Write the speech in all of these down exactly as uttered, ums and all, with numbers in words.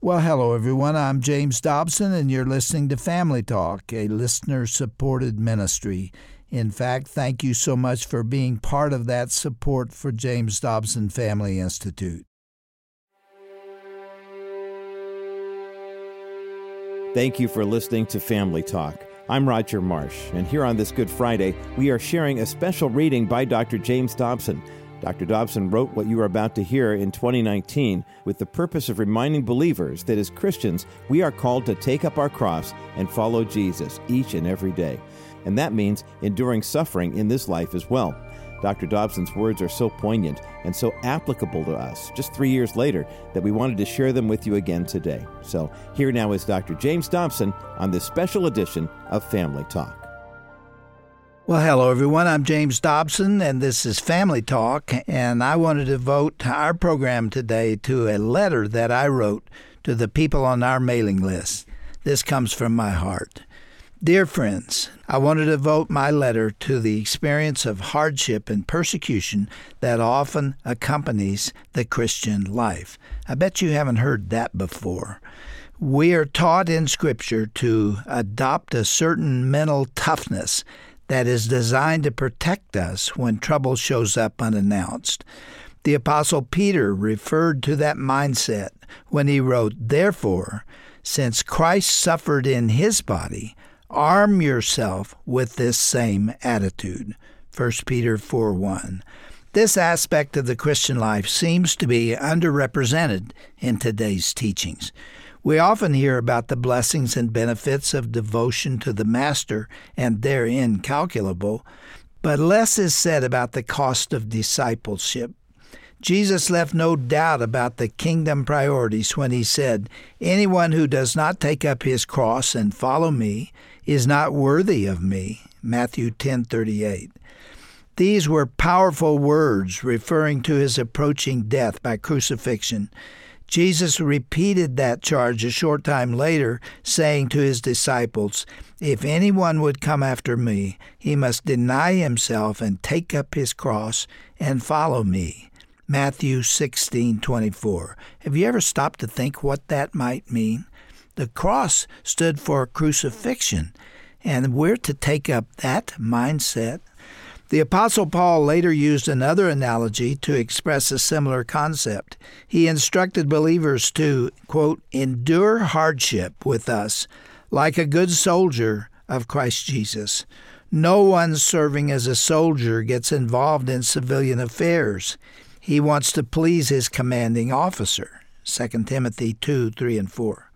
Well, hello, everyone. I'm James Dobson, and you're listening to Family Talk, a listener-supported ministry. In fact, thank you so much for being part of that support for James Dobson Family Institute. Thank you for listening to Family Talk. I'm Roger Marsh, and here on this Good Friday, we are sharing a special reading by Doctor James Dobson. Doctor Dobson wrote what you are about to hear in twenty nineteen with the purpose of reminding believers that as Christians, we are called to take up our cross and follow Jesus each and every day. And that means enduring suffering in this life as well. Doctor Dobson's words are so poignant and so applicable to us just three years later that we wanted to share them with you again today. So here now is Doctor James Dobson on this special edition of Family Talk. Well, hello, everyone. I'm James Dobson, and this is Family Talk, and I want to devote our program today to a letter that I wrote to the people on our mailing list. This comes from my heart. Dear friends, I want to devote my letter to the experience of hardship and persecution that often accompanies the Christian life. I bet you haven't heard that before. We are taught in Scripture to adopt a certain mental toughness that is designed to protect us when trouble shows up unannounced. The Apostle Peter referred to that mindset when he wrote, "Therefore, since Christ suffered in his body, arm yourself with this same attitude." First Peter four one. This aspect of the Christian life seems to be underrepresented in today's teachings. We often hear about the blessings and benefits of devotion to the Master, and they're incalculable, but less is said about the cost of discipleship. Jesus left no doubt about the kingdom priorities when he said, "Anyone who does not take up his cross and follow me is not worthy of me," Matthew ten thirty-eight. These were powerful words referring to his approaching death by crucifixion. Jesus repeated that charge a short time later, saying to his disciples, "If anyone would come after me, he must deny himself and take up his cross and follow me." Matthew sixteen twenty-four. Have you ever stopped to think what that might mean? The cross stood for crucifixion, and we're to take up that mindset. The Apostle Paul later used another analogy to express a similar concept. He instructed believers to, quote, "endure hardship with us like a good soldier of Christ Jesus. No one serving as a soldier gets involved in civilian affairs. He wants to please his commanding officer." Second Timothy two, three, and four.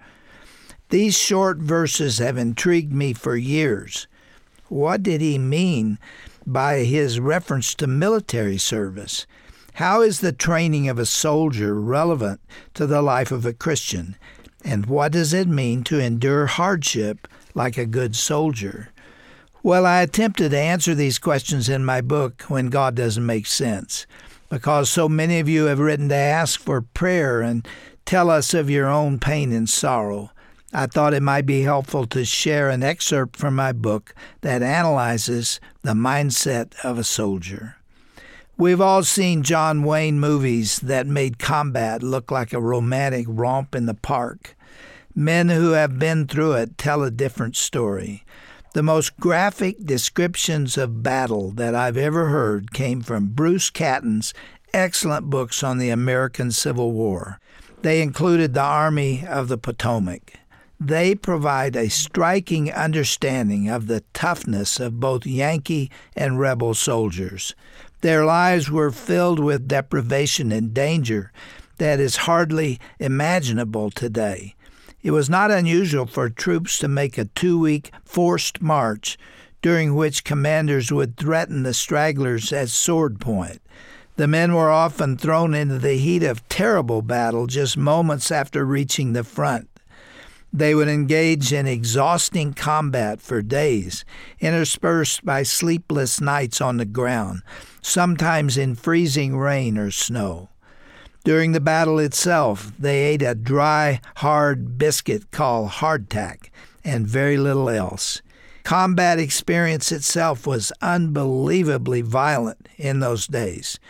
These short verses have intrigued me for years. What did he mean by his reference to military service? How is the training of a soldier relevant to the life of a Christian? And what does it mean to endure hardship like a good soldier? Well, I attempted to answer these questions in my book, When God Doesn't Make Sense, because so many of you have written to ask for prayer and tell us of your own pain and sorrow. I thought it might be helpful to share an excerpt from my book that analyzes the mindset of a soldier. We've all seen John Wayne movies that made combat look like a romantic romp in the park. Men who have been through it tell a different story. The most graphic descriptions of battle that I've ever heard came from Bruce Catton's excellent books on the American Civil War. They included The Army of the Potomac. They provide a striking understanding of the toughness of both Yankee and rebel soldiers. Their lives were filled with deprivation and danger that is hardly imaginable today. It was not unusual for troops to make a two-week forced march, during which commanders would threaten the stragglers at sword point. The men were often thrown into the heat of terrible battle just moments after reaching the front. They would engage in exhausting combat for days, interspersed by sleepless nights on the ground, sometimes in freezing rain or snow. During the battle itself, they ate a dry, hard biscuit called hardtack and very little else. Combat experience itself was unbelievably violent in those days.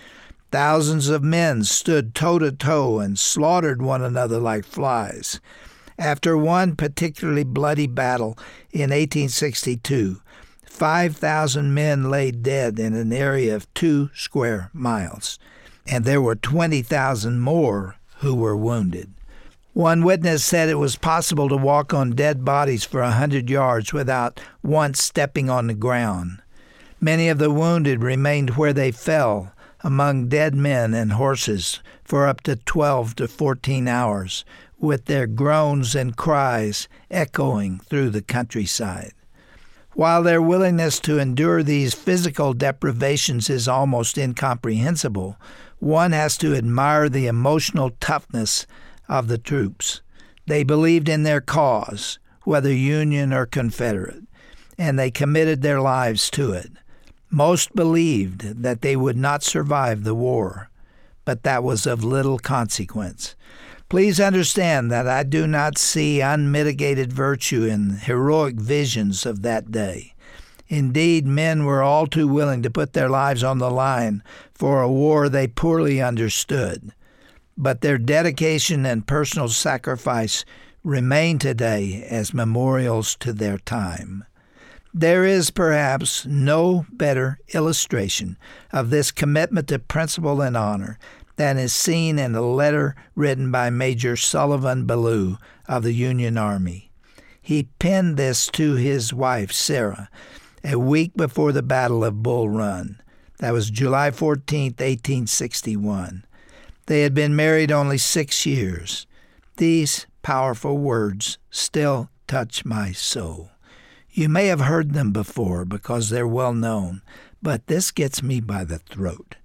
Thousands of men stood toe-to-toe and slaughtered one another like flies. After one particularly bloody battle in eighteen sixty-two, five thousand men lay dead in an area of two square miles, and there were twenty thousand more who were wounded. One witness said it was possible to walk on dead bodies for a hundred yards without once stepping on the ground. Many of the wounded remained where they fell, among dead men and horses, for up to twelve to fourteen hours, with their groans and cries echoing through the countryside. While their willingness to endure these physical deprivations is almost incomprehensible, one has to admire the emotional toughness of the troops. They believed in their cause, whether Union or Confederate, and they committed their lives to it. Most believed that they would not survive the war, but that was of little consequence. Please understand that I do not see unmitigated virtue in heroic visions of that day. Indeed, men were all too willing to put their lives on the line for a war they poorly understood. But their dedication and personal sacrifice remain today as memorials to their time. There is perhaps no better illustration of this commitment to principle and honor than is seen in a letter written by Major Sullivan Ballou of the Union Army. He penned this to his wife, Sarah, a week before the Battle of Bull Run. That was July fourteenth, eighteen sixty-one. They had been married only six years. These powerful words still touch my soul. You may have heard them before because they're well known, but this gets me by the throat.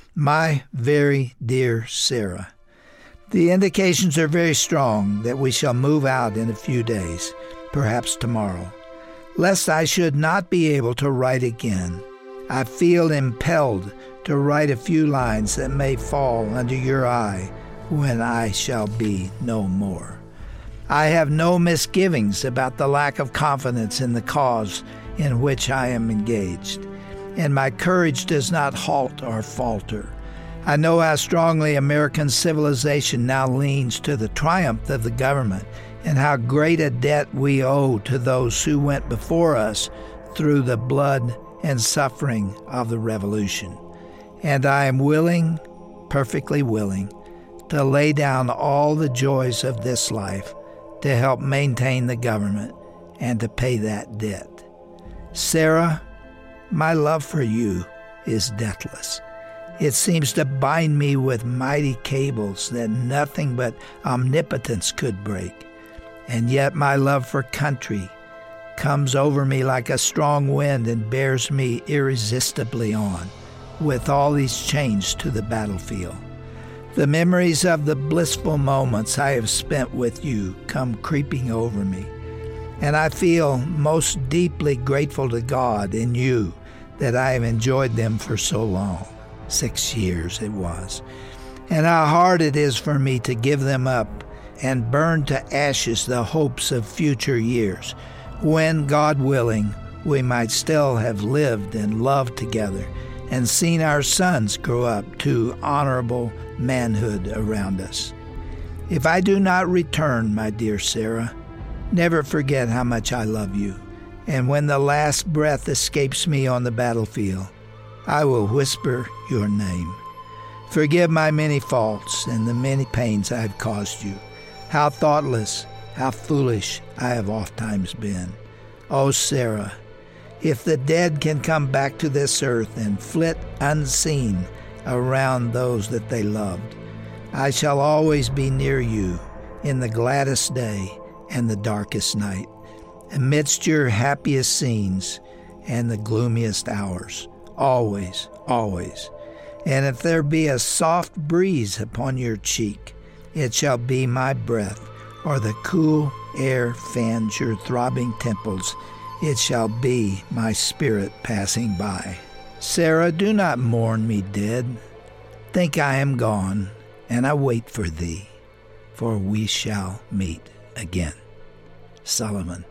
My very dear Sarah, the indications are very strong that we shall move out in a few days, perhaps tomorrow. Lest I should not be able to write again, I feel impelled to write a few lines that may fall under your eye when I shall be no more. I have no misgivings about the lack of confidence in the cause in which I am engaged, and my courage does not halt or falter. I know how strongly American civilization now leans to the triumph of the government and how great a debt we owe to those who went before us through the blood and suffering of the Revolution. And I am willing, perfectly willing, to lay down all the joys of this life to help maintain the government and to pay that debt. Sarah, my love for you is deathless. It seems to bind me with mighty cables that nothing but omnipotence could break. And yet my love for country comes over me like a strong wind and bears me irresistibly on, with all these chains to the battlefield. The memories of the blissful moments I have spent with you come creeping over me, and I feel most deeply grateful to God and you that I have enjoyed them for so long. Six years it was. And how hard it is for me to give them up and burn to ashes the hopes of future years, when, God willing, we might still have lived and loved together and seen our sons grow up to honorable manhood around us. If I do not return, my dear Sarah, never forget how much I love you, and when the last breath escapes me on the battlefield, I will whisper your name. Forgive my many faults and the many pains I have caused you. How thoughtless, how foolish I have ofttimes been. Oh, Sarah, if the dead can come back to this earth and flit unseen around those that they loved, I shall always be near you in the gladdest day and the darkest night, amidst your happiest scenes and the gloomiest hours, always, always. And if there be a soft breeze upon your cheek, it shall be my breath, or the cool air fans your throbbing temples, it shall be my spirit passing by. Sarah, do not mourn me dead. Think I am gone, and I wait for thee, for we shall meet again. Sullivan.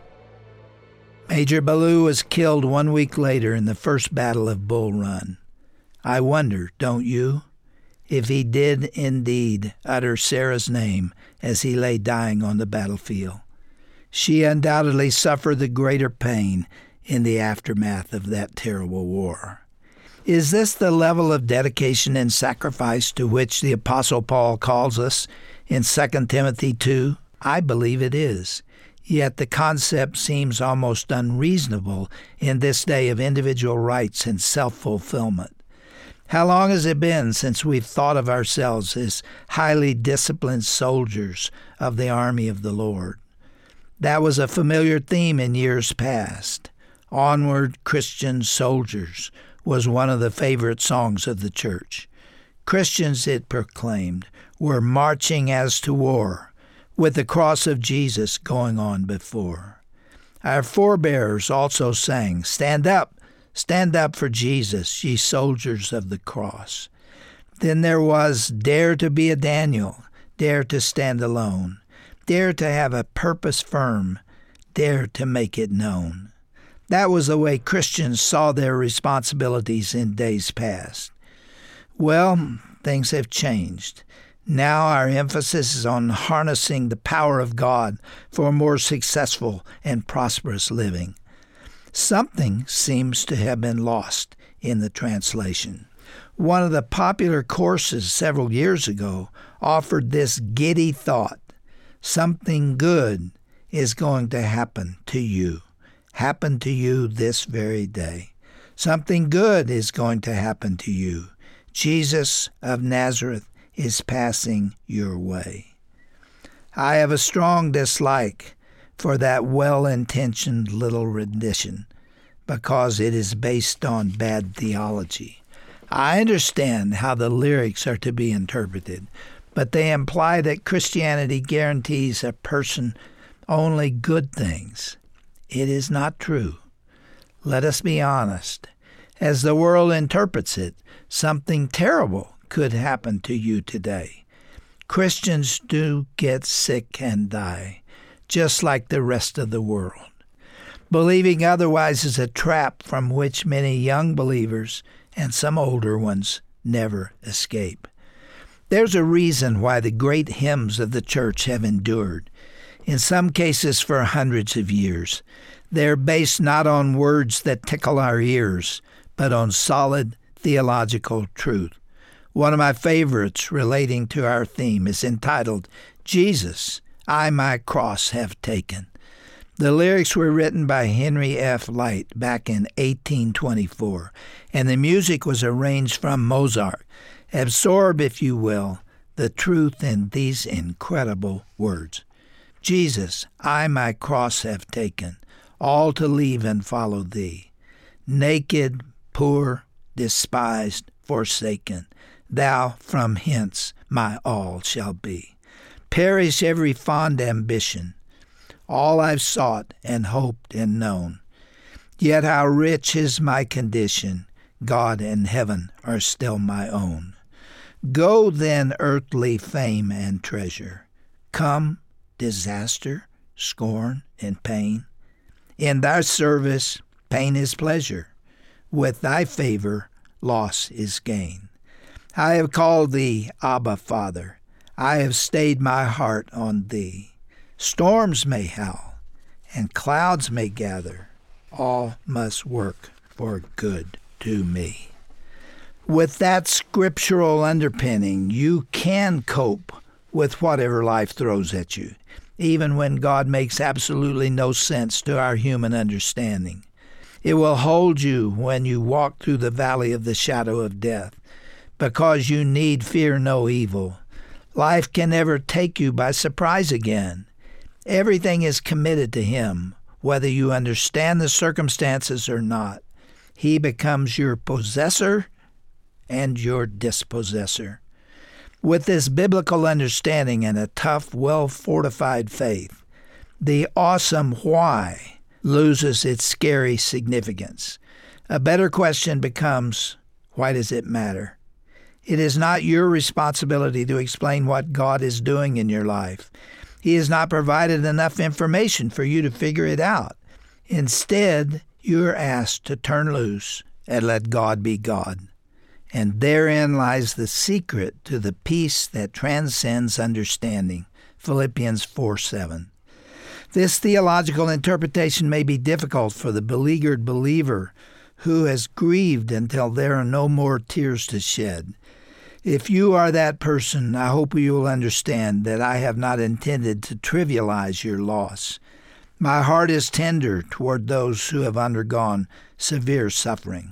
Major Ballou was killed one week later in the first battle of Bull Run. I wonder, don't you, if he did indeed utter Sarah's name as he lay dying on the battlefield. She undoubtedly suffered the greater pain in the aftermath of that terrible war. Is this the level of dedication and sacrifice to which the Apostle Paul calls us in Second Timothy two? I believe it is. Yet the concept seems almost unreasonable in this day of individual rights and self-fulfillment. How long has it been since we've thought of ourselves as highly disciplined soldiers of the army of the Lord? That was a familiar theme in years past. Onward, Christian Soldiers was one of the favorite songs of the church. Christians, it proclaimed, were marching as to war, with the cross of Jesus going on before. Our forebears also sang, "Stand up, stand up for Jesus, ye soldiers of the cross." Then there was dare to be a Daniel, dare to stand alone, dare to have a purpose firm, dare to make it known. That was the way Christians saw their responsibilities in days past. Well, things have changed. Now our emphasis is on harnessing the power of God for a more successful and prosperous living. Something seems to have been lost in the translation. One of the popular courses several years ago offered this giddy thought: something good is going to happen to you. Happen to you this very day. Something good is going to happen to you. Jesus of Nazareth is passing your way. I have a strong dislike for that well-intentioned little rendition because it is based on bad theology. I understand how the lyrics are to be interpreted, but they imply that Christianity guarantees a person only good things. It is not true. Let us be honest. As the world interprets it, something terrible could happen to you today. Christians do get sick and die, just like the rest of the world. Believing otherwise is a trap from which many young believers, and some older ones, never escape. There's a reason why the great hymns of the church have endured, in some cases for hundreds of years. They're based not on words that tickle our ears, but on solid theological truth. One of my favorites relating to our theme is entitled, "Jesus, I my cross have taken." The lyrics were written by Henry F. Light back in eighteen twenty-four, and the music was arranged from Mozart. Absorb, if you will, the truth in these incredible words. Jesus, I my cross have taken, all to leave and follow thee. Naked, poor, despised, forsaken, thou from hence my all shall be. Perish every fond ambition, all I've sought and hoped and known. Yet how rich is my condition, God and heaven are still my own. Go then, earthly fame and treasure. Come, disaster, scorn, and pain. In thy service, pain is pleasure. With thy favor, loss is gain. I have called thee, Abba, Father. I have stayed my heart on thee. Storms may howl, and clouds may gather. All must work for good to me. With that scriptural underpinning, you can cope with whatever life throws at you, even when God makes absolutely no sense to our human understanding. It will hold you when you walk through the valley of the shadow of death, because you need fear no evil. Life can never take you by surprise again. Everything is committed to Him, whether you understand the circumstances or not. He becomes your possessor and your dispossessor. With this biblical understanding and a tough, well-fortified faith, the awesome why loses its scary significance. A better question becomes, why does it matter? It is not your responsibility to explain what God is doing in your life. He has not provided enough information for you to figure it out. Instead, you are asked to turn loose and let God be God. and therein lies the secret to the peace that transcends understanding. Philippians four seven. This theological interpretation may be difficult for the beleaguered believer who has grieved until there are no more tears to shed. If you are that person, I hope you will understand that I have not intended to trivialize your loss. My heart is tender toward those who have undergone severe suffering.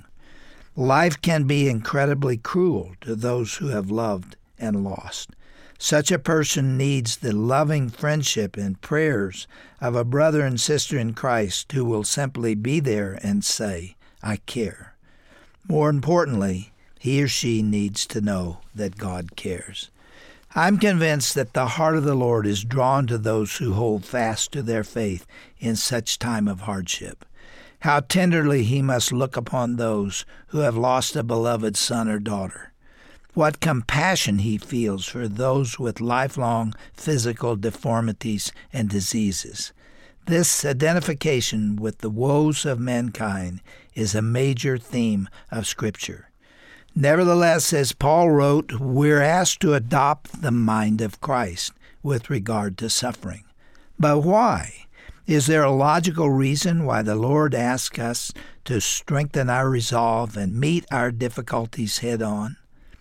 Life can be incredibly cruel to those who have loved and lost. Such a person needs the loving friendship and prayers of a brother and sister in Christ who will simply be there and say, "I care." More importantly, he or she needs to know that God cares. I'm convinced that the heart of the Lord is drawn to those who hold fast to their faith in such time of hardship. How tenderly he must look upon those who have lost a beloved son or daughter. What compassion he feels for those with lifelong physical deformities and diseases. This identification with the woes of mankind is a major theme of Scripture. Nevertheless, as Paul wrote, we're asked to adopt the mind of Christ with regard to suffering. But why? Is there a logical reason why the Lord asks us to strengthen our resolve and meet our difficulties head on?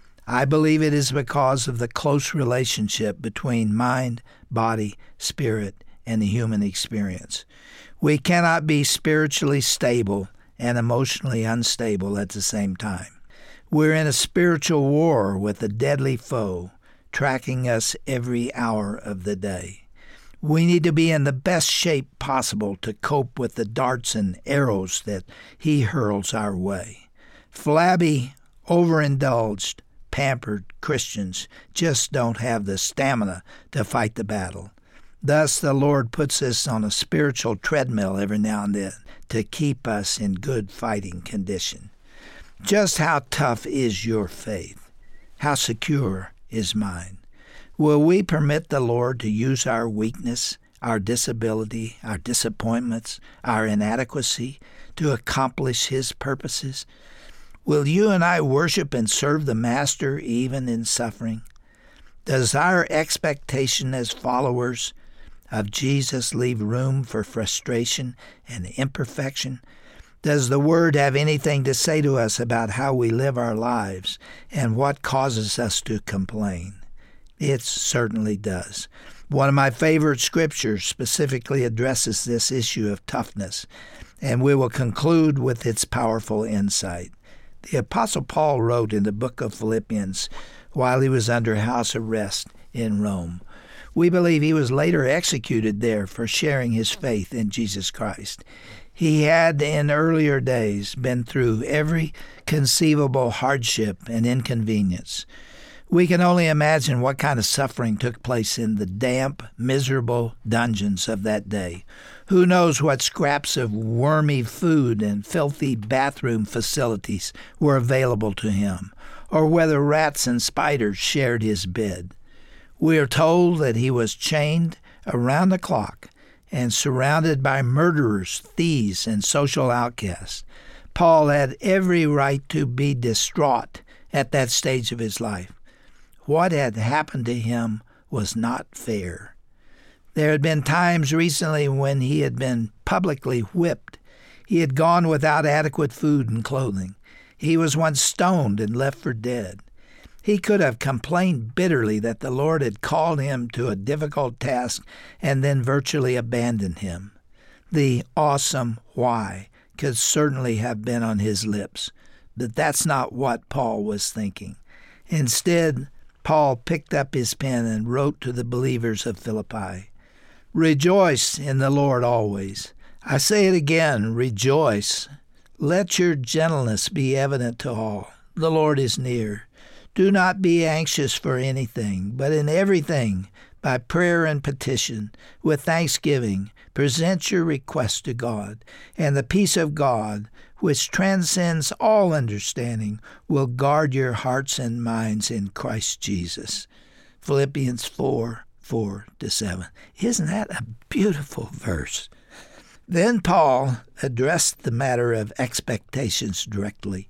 I believe it is because of the close relationship between mind, body, spirit, and the human experience. We cannot be spiritually stable and emotionally unstable at the same time. We're in a spiritual war with a deadly foe, tracking us every hour of the day. We need to be in the best shape possible to cope with the darts and arrows that he hurls our way. Flabby, overindulged, pampered Christians just don't have the stamina to fight the battle. Thus, the Lord puts us on a spiritual treadmill every now and then to keep us in good fighting condition. Just how tough is your faith? How secure is mine? Will we permit the Lord to use our weakness, our disability, our disappointments, our inadequacy to accomplish his purposes? Will you and I worship and serve the Master even in suffering? Does our expectation as followers of Jesus leave room for frustration and imperfection? Does the Word have anything to say to us about how we live our lives and what causes us to complain? It certainly does. One of my favorite scriptures specifically addresses this issue of toughness, and we will conclude with its powerful insight. The Apostle Paul wrote in the book of Philippians while he was under house arrest in Rome. We believe he was later executed there for sharing his faith in Jesus Christ. He had in earlier days been through every conceivable hardship and inconvenience. We can only imagine what kind of suffering took place in the damp, miserable dungeons of that day. Who knows what scraps of wormy food and filthy bathroom facilities were available to him, or whether rats and spiders shared his bed. We are told that he was chained around the clock and surrounded by murderers, thieves, and social outcasts. Paul had every right to be distraught at that stage of his life. What had happened to him was not fair. There had been times recently when he had been publicly whipped. He had gone without adequate food and clothing. He was once stoned and left for dead. He could have complained bitterly that the Lord had called him to a difficult task and then virtually abandoned him. The awesome why could certainly have been on his lips, but that's not what Paul was thinking. Instead, Paul picked up his pen and wrote to the believers of Philippi, "Rejoice in the Lord always. I say it again, rejoice. Let your gentleness be evident to all. The Lord is near. Do not be anxious for anything, but in everything, by prayer and petition, with thanksgiving, present your requests to God, and the peace of God, which transcends all understanding, will guard your hearts and minds in Christ Jesus." Philippians four, four to seven. Isn't that a beautiful verse? Then Paul addressed the matter of expectations directly.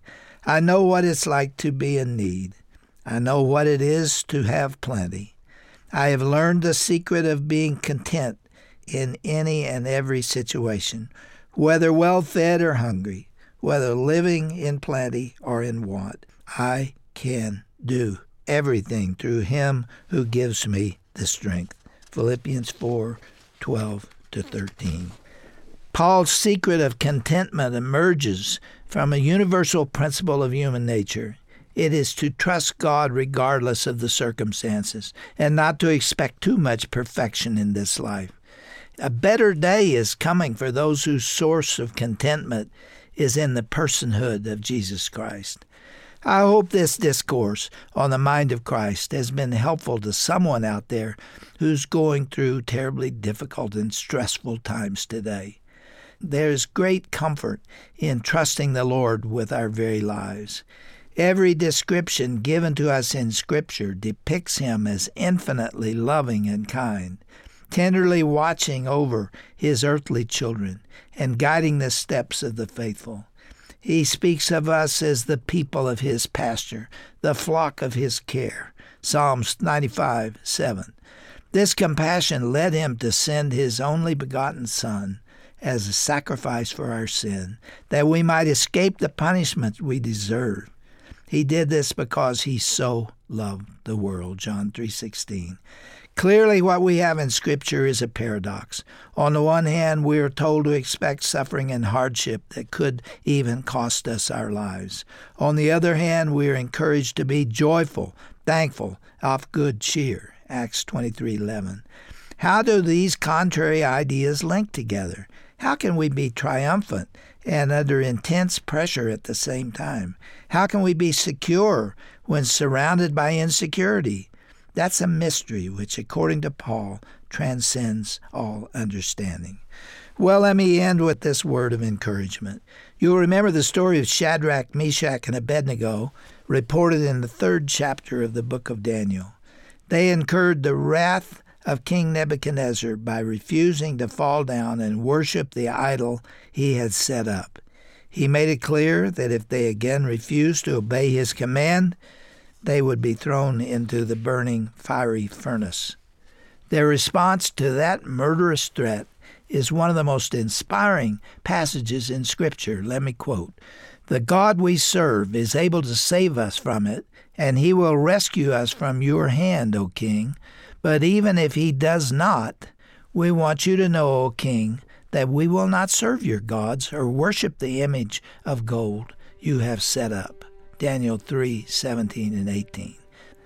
I know what it's like to be in need. I know what it is to have plenty. I have learned the secret of being content in any and every situation, whether well-fed or hungry, whether living in plenty or in want. I can do everything through him who gives me the strength. Philippians four, twelve to thirteen. Paul's secret of contentment emerges from a universal principle of human nature. It is to trust God regardless of the circumstances and not to expect too much perfection in this life. A better day is coming for those whose source of contentment is in the personhood of Jesus Christ. I hope this discourse on the mind of Christ has been helpful to someone out there who's going through terribly difficult and stressful times today. There's great comfort in trusting the Lord with our very lives. Every description given to us in Scripture depicts him as infinitely loving and kind, tenderly watching over his earthly children and guiding the steps of the faithful. He speaks of us as the people of his pasture, the flock of his care. Psalms ninety-five, seven. This compassion led him to send his only begotten Son as a sacrifice for our sin, that we might escape the punishment we deserve. He did this because he so loved the world. John three sixteen. Clearly, what we have in Scripture is a paradox. On the one hand, we are told to expect suffering and hardship that could even cost us our lives. On the other hand, we are encouraged to be joyful, thankful, of good cheer. Acts twenty-three eleven. How do these contrary ideas link together? How can we be triumphant and under intense pressure at the same time? How can we be secure when surrounded by insecurity? That's a mystery which, according to Paul, transcends all understanding. Well, let me end with this word of encouragement. You'll remember the story of Shadrach, Meshach, and Abednego, reported in the third chapter of the book of Daniel. They incurred the wrath of King Nebuchadnezzar by refusing to fall down and worship the idol he had set up. He made it clear that if they again refused to obey his command, they would be thrown into the burning fiery furnace. Their response to that murderous threat is one of the most inspiring passages in Scripture. Let me quote, "The God we serve is able to save us from it, and he will rescue us from your hand, O king. But even if he does not, we want you to know, O king, that we will not serve your gods or worship the image of gold you have set up." Daniel three, seventeen and eighteen.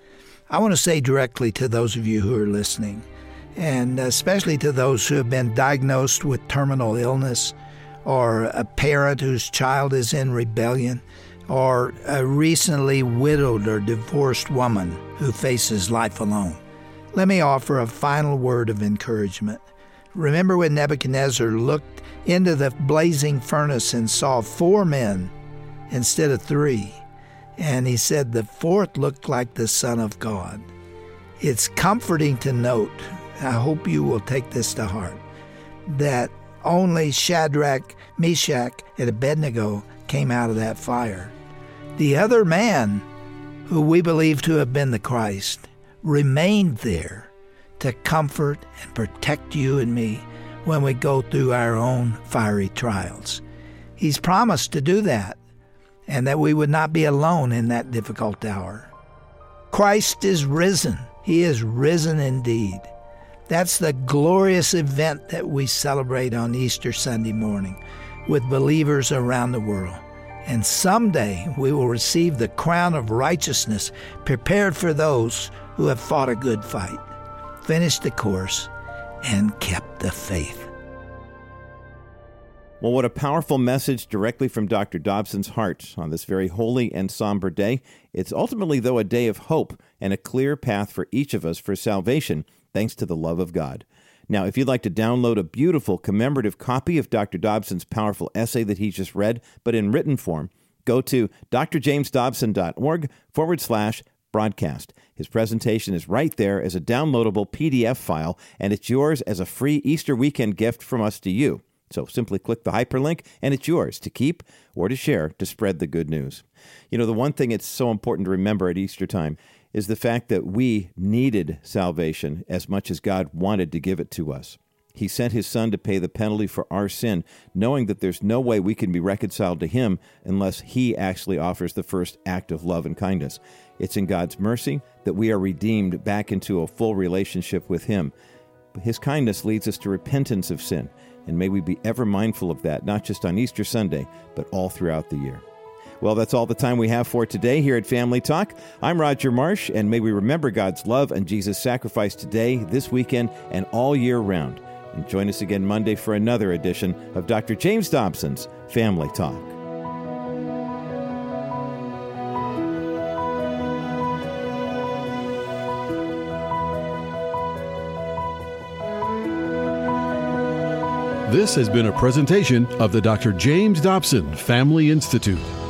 I want to say directly to those of you who are listening, and especially to those who have been diagnosed with terminal illness, or a parent whose child is in rebellion, or a recently widowed or divorced woman who faces life alone. Let me offer a final word of encouragement. Remember when Nebuchadnezzar looked into the blazing furnace and saw four men instead of three, and he said the fourth looked like the Son of God. It's comforting to note, I hope you will take this to heart, that only Shadrach, Meshach, and Abednego came out of that fire. The other man, who we believe to have been the Christ, remained there to comfort and protect you and me when we go through our own fiery trials. He's promised to do that, and that we would not be alone in that difficult hour. Christ is risen. He is risen indeed. That's the glorious event that we celebrate on Easter Sunday morning with believers around the world. And someday we will receive the crown of righteousness prepared for those who have fought a good fight, finished the course, and kept the faith. Well, what a powerful message directly from Doctor Dobson's heart on this very holy and somber day. It's ultimately, though, a day of hope and a clear path for each of us for salvation, thanks to the love of God. Now, if you'd like to download a beautiful commemorative copy of Doctor Dobson's powerful essay that he just read, but in written form, go to drjamesdobson.org forward slash broadcast. His presentation is right there as a downloadable P D F file, and it's yours as a free Easter weekend gift from us to you. So simply click the hyperlink, and it's yours to keep or to share to spread the good news. You know, the one thing it's so important to remember at Easter time is the fact that we needed salvation as much as God wanted to give it to us. He sent his Son to pay the penalty for our sin, knowing that there's no way we can be reconciled to him unless he actually offers the first act of love and kindness. It's in God's mercy that we are redeemed back into a full relationship with him. His kindness leads us to repentance of sin, and may we be ever mindful of that, not just on Easter Sunday, but all throughout the year. Well, that's all the time we have for today here at Family Talk. I'm Roger Marsh, and may we remember God's love and Jesus' sacrifice today, this weekend, and all year round. And join us again Monday for another edition of Doctor James Dobson's Family Talk. This has been a presentation of the Doctor James Dobson Family Institute.